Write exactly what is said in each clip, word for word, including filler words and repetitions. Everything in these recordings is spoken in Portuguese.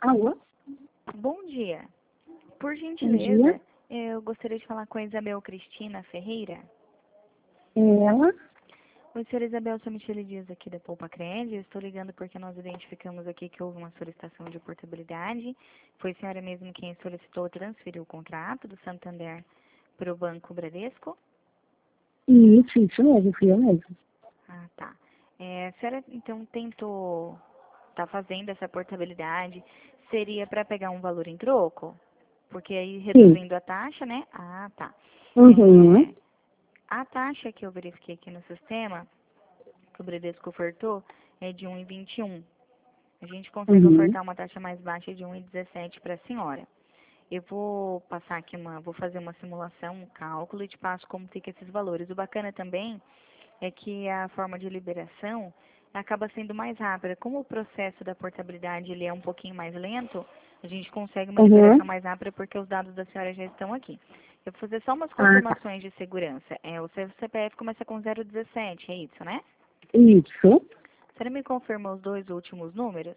Alô? Bom dia. Por Bom gentileza, dia. eu gostaria de falar com a Isabel Cristina Ferreira. É ela? Oi, senhora Isabel, sou Michele Dias aqui da Poupa Cred. Eu estou ligando porque nós identificamos aqui que houve uma solicitação de portabilidade. Foi a senhora mesmo quem solicitou transferir o contrato do Santander para o Banco Bradesco? Isso, isso mesmo, fui eu mesmo. Ah, tá. É, a senhora, então, tentou, tá fazendo essa portabilidade, seria para pegar um valor em troco? Porque aí, Sim. reduzindo a taxa, né? Ah, tá. Uhum. É, a taxa que eu verifiquei aqui no sistema, que o Bradesco ofertou, é de um vírgula vinte e um. A gente consegue Uhum. ofertar uma taxa mais baixa de um vírgula dezessete para a senhora. Eu vou passar aqui uma, vou fazer uma simulação, um cálculo e te passo como fica esses valores. O bacana também é que a forma de liberação acaba sendo mais rápida. Como o processo da portabilidade ele é um pouquinho mais lento, a gente consegue uma Uhum. liberação mais rápida porque os dados da senhora já estão aqui. Eu vou fazer só umas Ah, tá. confirmações de segurança. É, o seu C P F começa com zero dezessete, é isso, né? Isso. A senhora me confirma os dois últimos números?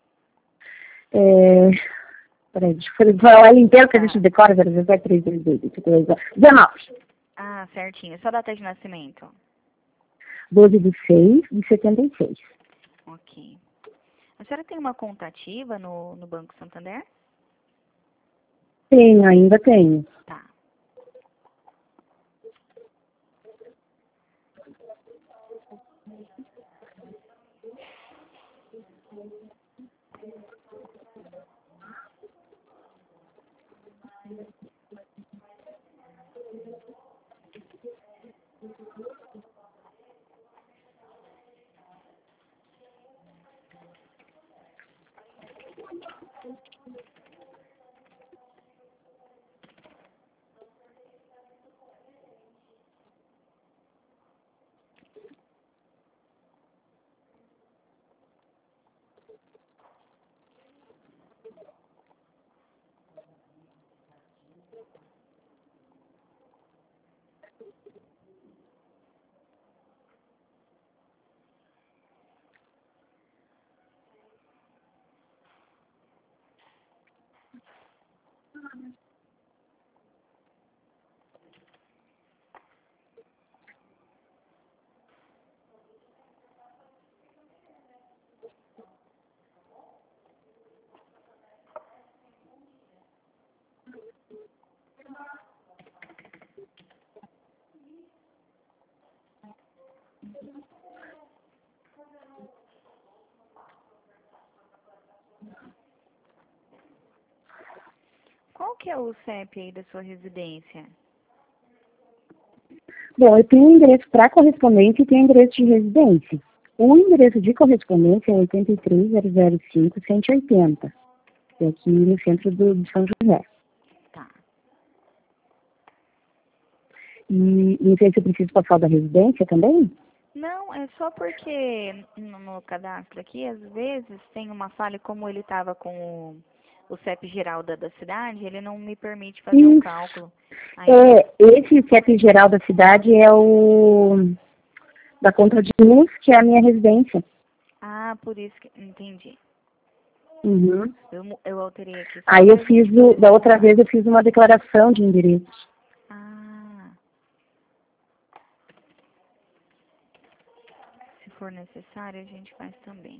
É... Peraí, deixa eu falar ela inteira que a gente Tá. decora, zero dezessete, três três dois, dezenove. Ah, certinho. Só data de nascimento. doze de seis de setenta e seis. Ok. A senhora tem uma conta ativa no, no Banco Santander? Tenho, ainda tenho. Tá. Qual que é o C E P aí da sua residência? Bom, eu tenho endereço para correspondente e tenho endereço de residência. O endereço de correspondência é oitenta e três mil cinco cento e oitenta, que é aqui no centro do, de São José. Tá. E não sei se eu preciso passar da residência também? Não, é só porque no, no cadastro aqui, às vezes, tem uma falha, como ele estava com o, o C E P geral da, da cidade, ele não me permite fazer o Isso. cálculo. Aí, É, esse C E P geral da cidade é o da conta de luz, que é a minha residência. ah, por isso que, entendi. Uhum. Eu, mu- eu alterei aqui só Aí eu para a fiz, gente o, poder da outra simular. vez eu fiz uma declaração de endereço. Ah, se for necessário, a gente faz também.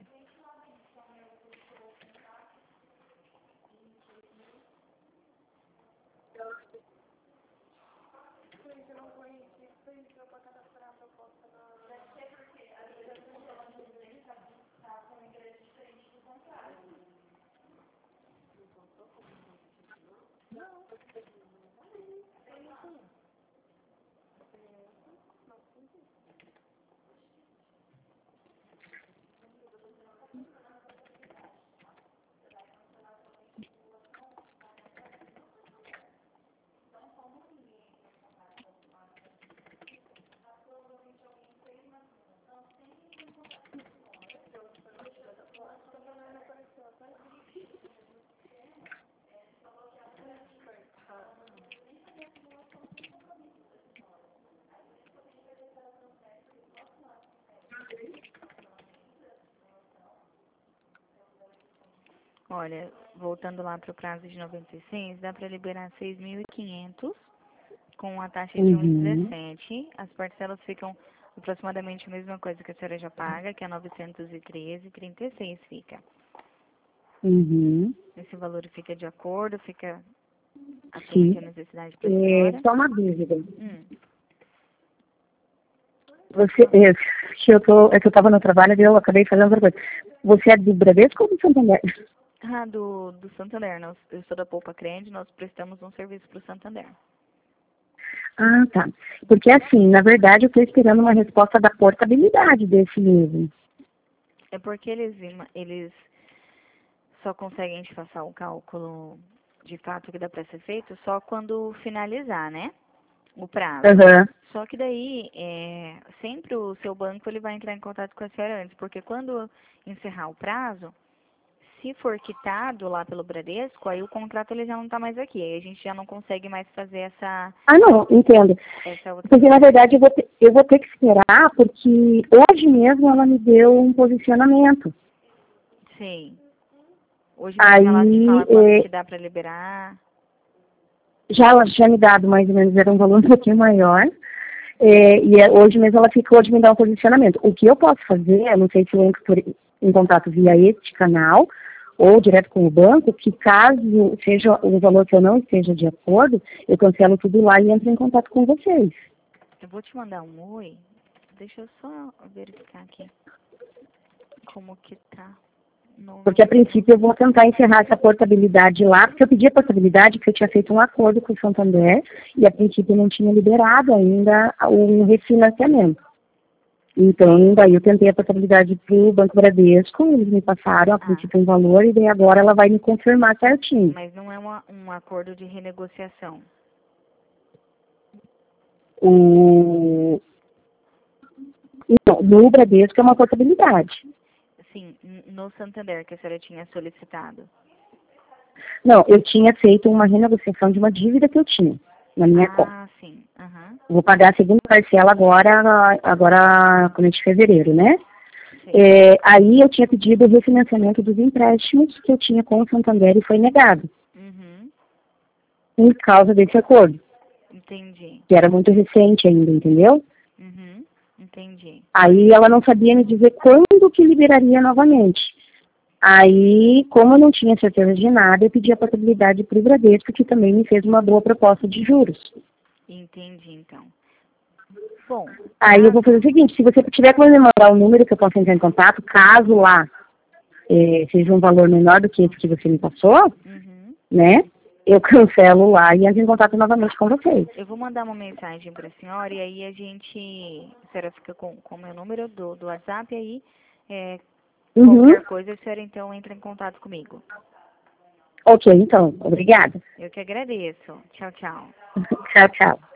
Olha, voltando lá para o prazo de noventa e seis, dá para liberar seis mil e quinhentos com a taxa de Uhum. um vírgula dezessete. As parcelas ficam aproximadamente a mesma coisa que a senhora já paga, que é novecentos e treze vírgula trinta e seis fica. Uhum. Esse valor fica de acordo, fica atende Sim. a necessidade para a É, senhora. só uma dúvida. Hum. Você, é, que eu tô, é que eu estava no trabalho e eu acabei fazendo outra coisa. Você é do Bradesco ou do Santander? Ah, do, do Santander. Nós, eu sou da Poupa Crente, nós prestamos um serviço para o Santander. Ah, tá. Porque assim, na verdade, eu estou esperando uma resposta da portabilidade desse livro. É porque eles, ima- eles só conseguem te passar o cálculo de fato que dá para ser feito só quando finalizar, né? O prazo. Aham. Só que daí, é, sempre o seu banco ele vai entrar em contato com a senhora antes, porque quando encerrar o prazo, se for quitado lá pelo Bradesco, aí o contrato ele já não está mais aqui. Aí a gente já não consegue mais fazer essa, Ah, não, entendo. essa outra. Porque, na verdade, eu vou, ter, eu vou ter que esperar, porque hoje mesmo ela me deu um posicionamento. Sim. Hoje mesmo ela te Aí, fala quando é, que dá para liberar. já ela tinha me dado mais ou menos, era um valor um pouquinho maior. É, e é, hoje mesmo ela ficou de me dar um posicionamento. O que eu posso fazer, eu não sei se eu entro por, em contato via este canal ou direto com o banco, que caso seja um valor que eu não esteja de acordo, eu cancelo tudo lá e entro em contato com vocês. Eu vou te mandar um oi. Deixa eu só verificar aqui como que tá no Porque a número. princípio eu vou tentar encerrar essa portabilidade lá, porque eu pedi a portabilidade porque eu tinha feito um acordo com o Santander e a princípio não tinha liberado ainda um refinanciamento. Então, daí eu tentei a portabilidade para o Banco Bradesco, eles me passaram a Ah, princípio um valor e daí agora ela vai me confirmar certinho. mas não é uma, um acordo de renegociação. O... Então, no Bradesco é uma portabilidade. Sim, n- no Santander que a senhora tinha solicitado. Não, eu tinha feito uma renegociação de uma dívida que eu tinha na minha conta. Ah, sim. Aham. Vou pagar a segunda parcela agora, agora começo de fevereiro, né? Sim. É, aí eu tinha pedido o refinanciamento dos empréstimos que eu tinha com o Santander e foi negado, Uhum. por causa desse acordo, Entendi. que era muito recente ainda, entendeu? Uhum. Entendi. Aí ela não sabia me dizer quando que liberaria novamente. Aí, como eu não tinha certeza de nada, eu pedi a portabilidade para o Bradesco, que também me fez uma boa proposta de juros. Entendi, então. Bom, Aí eu vou fazer caso. o seguinte, se você tiver como me mandar o número que eu possa entrar em contato, caso lá eh, seja um valor menor do que esse que você me passou, Uhum. né, eu cancelo lá e entro em contato novamente com vocês. Eu vou mandar uma mensagem para a senhora e aí a gente. A senhora fica com o meu número do, do WhatsApp e aí é, Uhum. qualquer coisa a senhora então entra em contato comigo. Ok, então, obrigada. Eu que agradeço. Tchau, tchau. Tchau, tchau.